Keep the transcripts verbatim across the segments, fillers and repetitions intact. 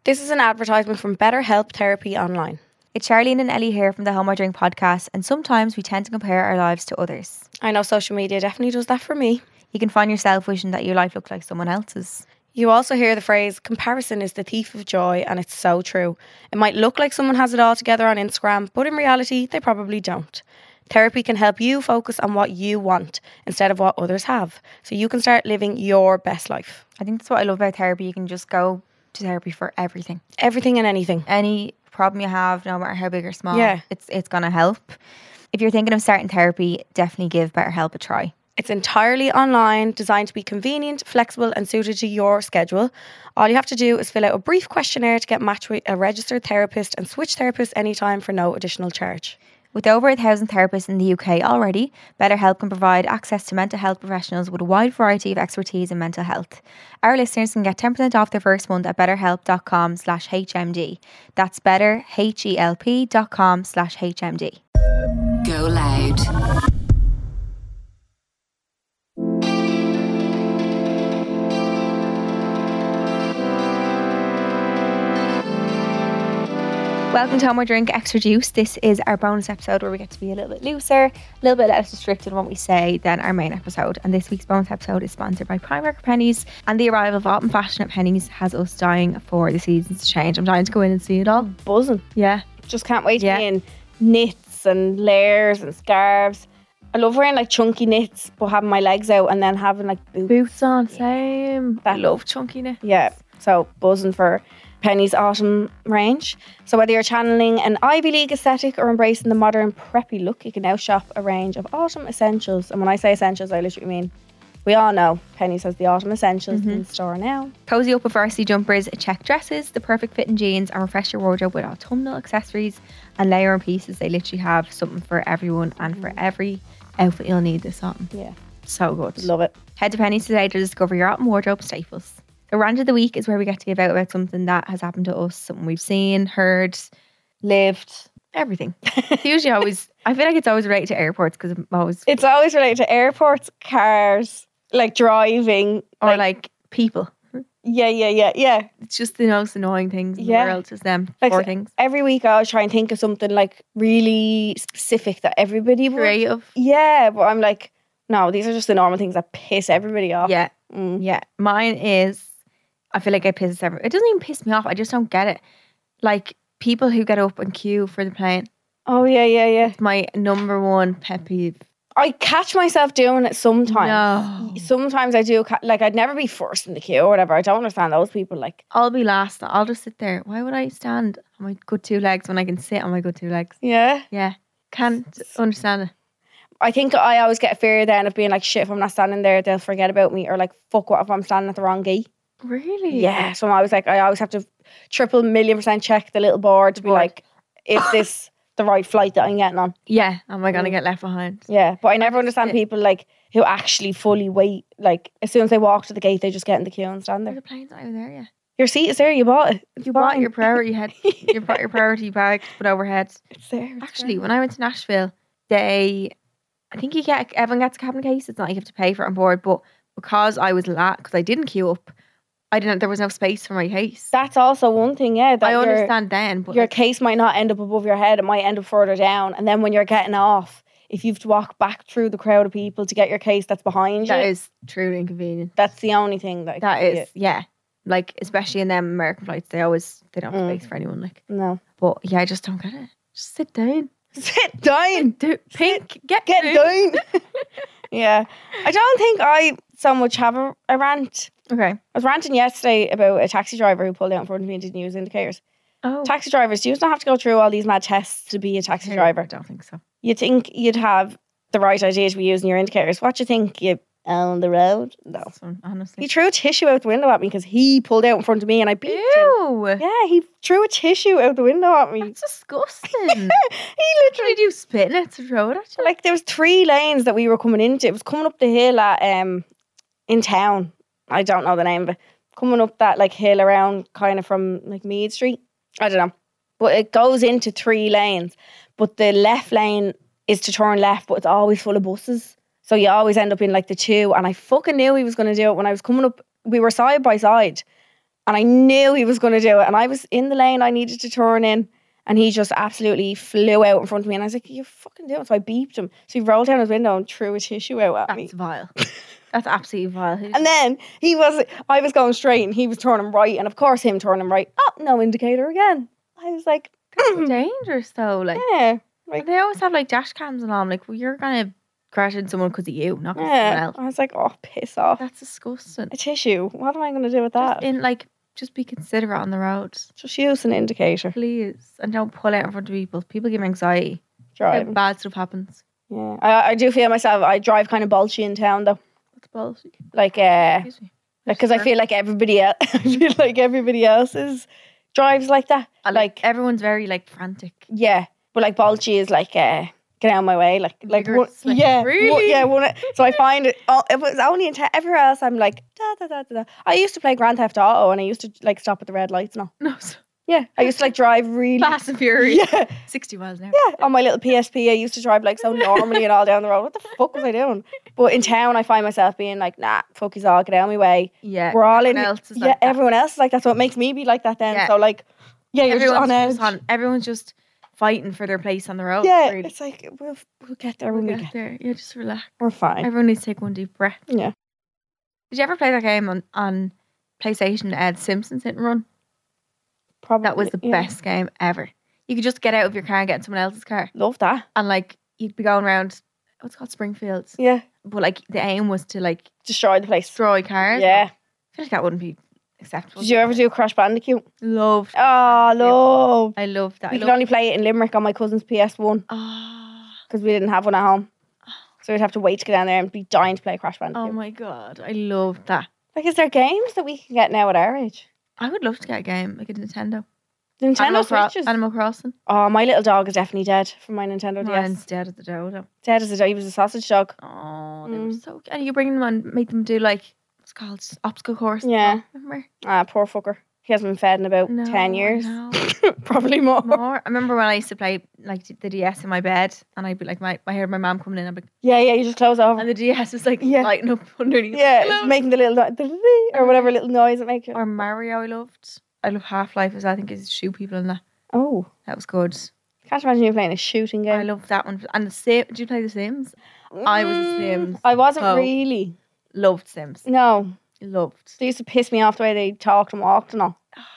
This is an advertisement from BetterHelp Therapy Online. It's Charlene and Ellie here from the Home I Drink podcast, and sometimes we tend to compare our lives to others. I know social media definitely does that for me. You can find yourself wishing that your life looked like someone else's. You also hear the phrase, comparison is the thief of joy, and it's so true. It might look like someone has it all together on Instagram, but in reality, they probably don't. Therapy can help you focus on what you want instead of what others have, so you can start living your best life. I think that's what I love about therapy. You can just go to therapy for everything. Everything and anything. Any problem you have, no matter how big or small, Yeah. it's it's going to help. If you're thinking of starting therapy, definitely give BetterHelp a try. It's entirely online, designed to be convenient, flexible and suited to your schedule. All you have to do is fill out a brief questionnaire to get matched with a registered therapist and switch therapists anytime for no additional charge. With over a thousand therapists in the U K already, BetterHelp can provide access to mental health professionals with a wide variety of expertise in mental health. Our listeners can get ten percent off their first month at betterhelp.com slash HMD. That's better, H-E-L-P dot com slash HMD. Go loud. Welcome to Home I Drink Extra Juice. This is our bonus episode where we get to be a little bit looser, a little bit less restricted in what we say than our main episode. And this week's bonus episode is sponsored by Primark Pennies. And the arrival of autumn fashion at Pennies has us dying for the seasons to change. I'm dying to go in and see it all. Buzzing. Yeah. Just can't wait to Yeah. be in knits and layers and scarves. I love wearing like chunky knits but having my legs out and then having like boots. Boots on, same. That- I love chunky knit. Yeah, so buzzing for Penny's autumn range. So whether you're channeling an Ivy League aesthetic or embracing the modern preppy look, you can now shop a range of autumn essentials. And when I say essentials, I literally mean, we all know Penny's has the autumn essentials in store now. Cozy up with varsity jumpers, check dresses, the perfect fitting jeans, and refresh your wardrobe with autumnal accessories and layer and pieces. They literally have something for everyone and for every outfit you'll need this autumn. Yeah, So good. love it. Head to Pennies today to discover your autumn wardrobe staples. The rant of the week is where we get to give out about something that has happened to us, something we've seen, heard, lived, everything. It's usually always, I feel like it's always related to airports because I'm always, It's always related to airports, cars, like driving, or like, like people. yeah, yeah, yeah, yeah. It's just the most annoying things in Yeah. the world, is them Like, four so things. Every week I always try and think of something like really specific that everybody would. Creative. Yeah, but I'm like, no, these are just the normal things that piss everybody off. Yeah. Mm. Yeah. Mine is, I feel like it pisses everyone. It doesn't even piss me off. I just don't get it. Like people who get up and queue for the plane. Oh, yeah, yeah, yeah. My number one pet peeve. I catch myself doing it sometimes. No. Sometimes I do. ca- Like, I'd never be first in the queue or whatever. I don't understand those people. Like, I'll be last. I'll just sit there. Why would I stand on my good two legs when I can sit on my good two legs? yeah. Yeah. Can't understand it. I think I always get a fear then of being like, shit, if I'm not standing there, they'll forget about me. Or like, fuck, what if I'm standing at the wrong gate? Really? Yeah. So I'm always like, I always have to triple million percent check the little board to be Board. like, is this the right flight that I'm getting on? Yeah. Am I going to Mm. get left behind? Yeah. But I never understand sit. people like who actually fully wait. Like, as soon as they walk to the gate, they just get in the queue and stand The there. plane's not even there yet. Your seat is there. You bought it. You bought your priority head. You bought your priority bag to put overhead. It's there. it's Actually, there. when I went to Nashville, they, I think you get, everyone gets a cabin case. It's not like you have to pay for it on board, but because I was late, because I didn't queue up, I didn't, there was no space for my case. That's also one thing, yeah. That I your, understand then, but your like, case might not end up above your head. It might end up further down. And then when you're getting off, if you have to walk back through the crowd of people to get your case that's behind that you, is truly inconvenient. that's the only thing that, That could be is, yeah. Like, especially in them American flights, they always, they don't have Mm. space for anyone. Like, it. No. but yeah, I just don't get it. Just sit down. Sit down. Do, pink, get, Get down. down. Yeah. I don't think I so much have a, a rant. Okay. I was ranting yesterday about a taxi driver who pulled out in front of me and didn't use indicators. Oh, Taxi drivers, do you not have to go through all these mad tests to be a taxi driver? I don't think so. You'd think you'd have the right idea to be using your indicators. What do you think? You on the road? No. So, honestly. He threw a tissue out the window at me because he pulled out in front of me and I beat him. Ew. Yeah, he threw a tissue out the window at me. That's disgusting. He Literally, literally, do you spit in it to throw it at you? like, there was three lanes that we were coming into. It was coming up the hill at um in town. I don't know the name, but coming up that like hill around kind of from like Mead Street. I don't know, but it goes into three lanes. But the left lane is to turn left, but it's always full of buses. So you always end up in like the two. And I fucking knew he was going to do it when I was coming up. We were side by side. And I knew he was going to do it. And I was in the lane I needed to turn in. And he just absolutely flew out in front of me. And I was like, you're fucking doing it. So I beeped him. So he rolled down his window and threw a tissue out at That's me. vile. That's absolutely vile. Who's- And then he was, I was going straight and he was turning right. And of course him turning right. Oh, no indicator again. I was like, That's dangerous though. Like, yeah. Like, they always have like dash cams and all. I'm like, well, you're gonna crash into someone because of you, not because of yeah. someone else. I was like, oh, piss off. That's disgusting. A tissue. What am I going to do with that? Just in like, just be considerate on the road, Just use an indicator. please, and don't pull out in front of people. People give anxiety. Driving. Bad stuff happens. Yeah. I, I do feel myself, I drive kind of bolshy in town though. What's bullshit? Like, uh, Excuse me. because I feel like everybody else, I feel like everybody else's drives like that. I like everyone's very like frantic. Yeah, but like Bolchi is like, uh, get out of my way, like, like, one, Vigorous, like, yeah, really? one, yeah. One, so I find it. Oh, it was only in ta- everywhere else. I'm like, da da da da da. I used to play Grand Theft Auto, and I used to like stop at the red lights. No, No, so yeah, I used to like drive really Fast and Furious. Yeah, sixty miles an hour. yeah. On my little P S P, I used to drive like so normally and all down the road. What the fuck was I doing? But in town, I find myself being like, nah, fuck you all, get out of my way. Yeah. We're all in. everyone else is yeah, like that. everyone else is like that. So it makes me be like that then. Yeah. So like, yeah, you're just Everyone's on edge. just on. Everyone's just fighting for their place on the road. Yeah, really. it's like we'll we'll get there when We'll we get get. there. Yeah, just relax. We're fine. Everyone needs to take one deep breath. Yeah. Did you ever play that game on, on PlayStation, Ed Simpsons Hit and Run? Probably That was the yeah. best game ever. You could just get out of your car and get in someone else's car. Love that. And like, you'd be going around, what's it called, Springfields. Yeah. But like, the aim was to like Destroy the place. destroy cars. Yeah. I feel like that wouldn't be acceptable. Did you ever do Crash Bandicoot? Loved. Oh, love. I loved that. We I could loved, only play it in Limerick on my cousin's P S one oh, because we didn't have one at home. So we'd have to wait to get down there and be dying to play Crash Bandicoot. oh my God. I loved that. Like, is there games that we can get now at our age? I would love to get a game, like a Nintendo. Nintendo Animal, Cro- Switches. Animal Crossing. Oh, my little dog is definitely dead from my Nintendo D S. Mine's dead at the dodo. Dead as a dog. He was a sausage dog. Oh, they were Mm. so cute. And you bring them and make them do like, what's it called, obstacle course. Yeah. Remember? Ah, poor fucker. He hasn't been fed in about No, ten years. no. Probably more. More. I remember when I used to play like the D S in my bed, and I'd be like, my I heard my mom coming in, I'd be like, Yeah, yeah, you just close over. and the D S was like Yeah. lighting up underneath. Yeah, Hello. it's making the little no- or whatever little noise it makes. Or Mario, I loved. I love Half Life as well. I think it's shoot people in that. Oh, That was good. can't imagine you playing a shooting game. I loved that one. And the Sim. Did you play the Sims? I was a Sims. I wasn't Oh. really. Loved Sims. No, Loved. they used to piss me off the way they talked and walked and all. Oh,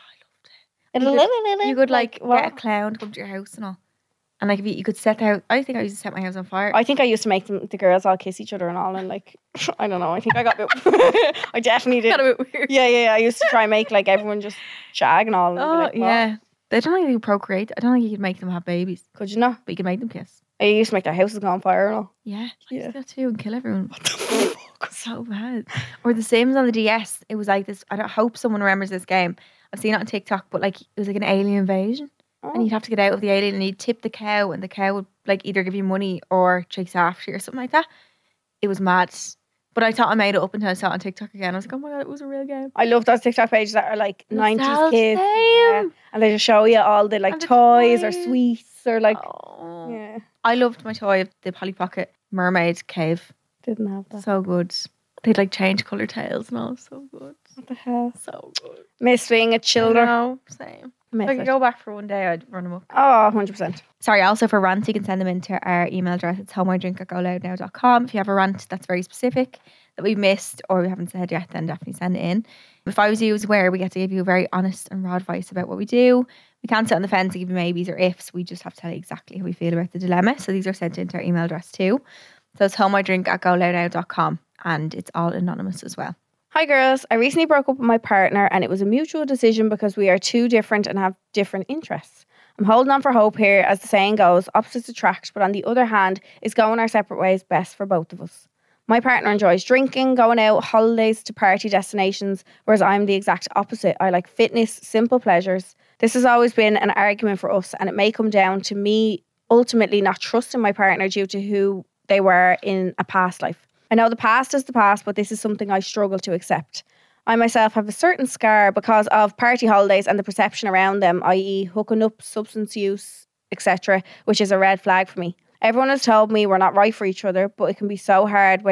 I loved it. You could like, what? get a clown to come to your house and all. And like if you, you could set out. I think I used to set my house on fire. I think I used to make them, the girls all kiss each other and all, and like I don't know. I think I got a bit. I definitely did. Got a bit weird. Yeah, yeah, yeah. I used to try and make like everyone just shag and all. And I'd be Oh like, what? yeah. I don't think you could procreate. I don't think you could make them have babies, Could you not? but you could make them kiss. I used to make their houses go on fire and all. Yeah, I used Yeah. to do that too and kill everyone. What the fuck? So bad. Or the Sims on the D S. It was like this. I don't hope someone remembers this game. I've seen it on TikTok, but like it was like an alien invasion, and Oh. you'd have to get out of the alien, and you'd tip the cow, and the cow would like either give you money or chase after you or something like that. It was mad. But I thought I made it up until I saw it on TikTok again. I was like, oh my God, it was a real game. I love those TikTok pages that are like nineties Nostalgia. kids. Yeah. And they just show you all the like And the toys, or toys. sweets or like Oh. yeah. I loved my toy of the Polly Pocket mermaid cave. Didn't have that. So good. They'd like change colour tails and all. So good. What the hell? So good. Miss being a children. No, same. Miss If I could it. go back for one day, I'd run them up. Oh, one hundred percent. Sorry, also for rants, you can send them into our email address. It's homeidrink at go loud now dot com. If you have a rant that's very specific that we've missed or we haven't said yet, then definitely send it in. If I was you, as where we get to give you very honest and raw advice about what we do. We can't sit on the fence and give you maybes or ifs. We just have to tell you exactly how we feel about the dilemma. So these are sent into our email address too. So it's homeidrink at go loud now dot com, and it's all anonymous as well. Hi girls, I recently broke up with my partner and it was a mutual decision because we are too different and have different interests. I'm holding on for hope here, as the saying goes, opposites attract, but on the other hand, is going our separate ways best for both of us? My partner enjoys drinking, going out, holidays to party destinations, whereas I'm the exact opposite. I like fitness, simple pleasures. This has always been an argument for us, and it may come down to me ultimately not trusting my partner due to who they were in a past life. I know the past is the past, but this is something I struggle to accept. I myself have a certain scar because of party holidays and the perception around them, that is hooking up, substance use, et cetera, which is a red flag for me. Everyone has told me we're not right for each other, but it can be so hard when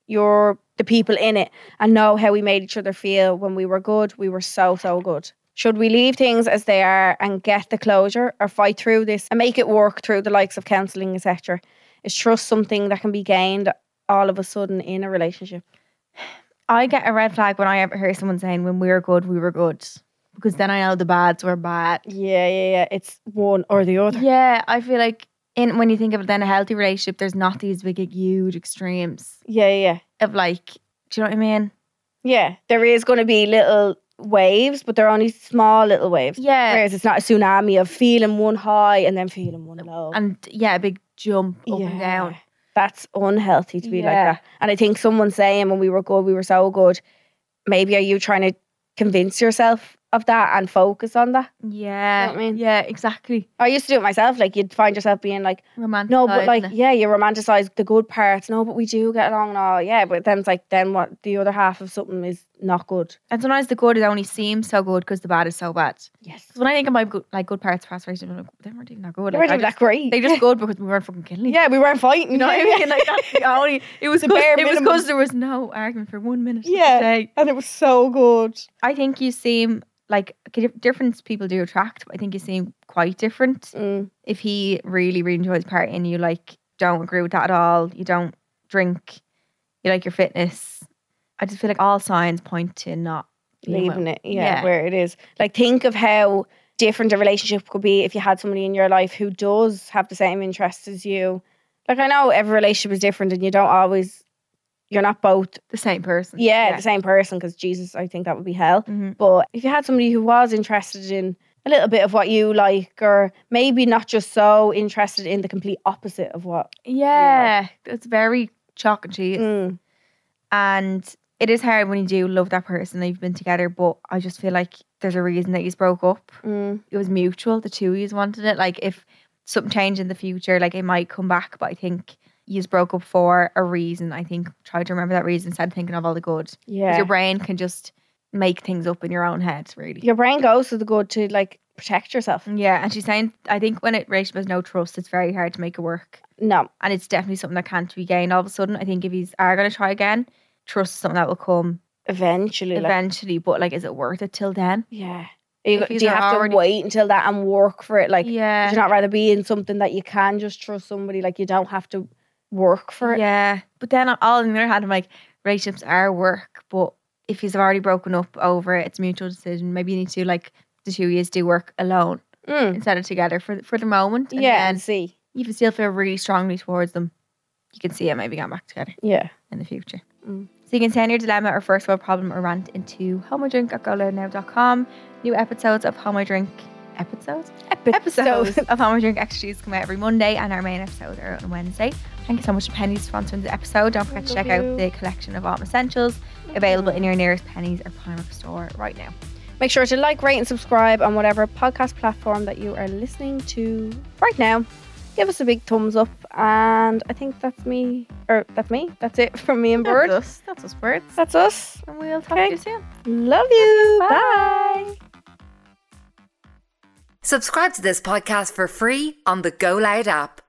you're the people in it and know how we made each other feel when we were good. We were so, so good. Should we leave things as they are and get the closure, or fight through this and make it work through the likes of counselling, et cetera? Is trust something that can be gained all of a sudden in a relationship? I get a red flag when I ever hear someone saying when we were good, we were good. Because then I know the bads were bad. Yeah, yeah, yeah. It's one or the other. Yeah, I feel like in when you think of it, then a healthy relationship, there's not these big, huge extremes Yeah, yeah. of like, do you know what I mean? Yeah. There is going to be little waves, but they're only small little waves. Yeah. Whereas it's not a tsunami of feeling one high and then feeling one low. And yeah, a big jump up yeah. and down. That's unhealthy to be like Yeah. that. And I think someone saying when we were good, we were so good, maybe are you trying to convince yourself of that and focus on that? Yeah. You know what I mean? Yeah, exactly. I used to do it myself. Like you'd find yourself being like, Romantic. no, but like, yeah, you romanticize the good parts. No, but we do get along. No, yeah, but then it's like, then what? The other half of something is not good. And sometimes the good is only seems so good because the bad is so bad. Yes. So when I think of my good, like good parts of past relationship, I'm like, they weren't even that good. They Like, weren't I even that just- great. They just good because we weren't fucking killing each yeah, we weren't fighting. You know what I mean? Like that's the only. It was The cause, bare It was minimum. because there was no argument for one minute. Yeah. Of the day. And it was so good. I think you seem like di- different people do attract. But I think you seem quite different. Mm. If he really, really enjoys partying, you like don't agree with that at all. You don't drink. You like your fitness. I just feel like all signs point to not being Leaving well. it, yeah, Yeah. where it is. Like, think of how different a relationship could be if you had somebody in your life who does have the same interests as you. Like, I know every relationship is different and you don't always, you're not both, the same person. yeah, the same person, because Jesus, I think that would be hell. Mhm. But if you had somebody who was interested in a little bit of what you like, or maybe not just so interested in the complete opposite of what. Yeah, it's very chalk and cheese. Mm, And it is hard when you do love that person that you've been together, but I just feel like there's a reason that you broke up. mm, It was mutual. The two of you wanted it. Like if something changed in the future, like it might come back, but I think you broke up for a reason. I think try to remember that reason instead of thinking of all the good. 'Cause yeah. your brain can just make things up in your own head, really. Your brain goes to the good to like protect yourself. Yeah, and she's saying, I think when it relationship has no trust, it's very hard to make it work. No. And it's definitely something that can't be gained all of a sudden. I think if he's are going to try again, trust is something that will come Eventually. Like, eventually. But like, is it worth it till then? yeah. You, If do yous you are have already- to wait until that and work for it? Like, Yeah. would you not rather be in something that you can just trust somebody? Like, you don't have to work for it. Yeah. But then all on the other hand, I'm like, relationships are work. But if you've already broken up over it, it's a mutual decision. Maybe you need to, like, the two of you do work alone Mm. instead of together for for the moment. And Yeah, then and see. if you still feel really strongly towards them, you can see it maybe going back together Yeah. in the future. Mm. So you can send your dilemma or first world problem or rant into homodrink at go loud now dot com. New episodes of Home I Drink episodes? Episodes of Home I Drink Extras come out every Monday, and our main episode are on Wednesday. Thank you so much to Pennies for sponsoring the episode. Don't forget to check out the collection of Autumn Essentials available in your nearest Pennies or Primark store right now. Make sure to like, rate, and subscribe on whatever podcast platform that you are listening to right now. Give us a big thumbs up, and I think that's me, or that's me. That's it from me and Bird. That's us. That's us, birds. That's us. And we'll talk Okay. to you soon. Love you. Bye. Bye. Subscribe to this podcast for free on the Go Loud app.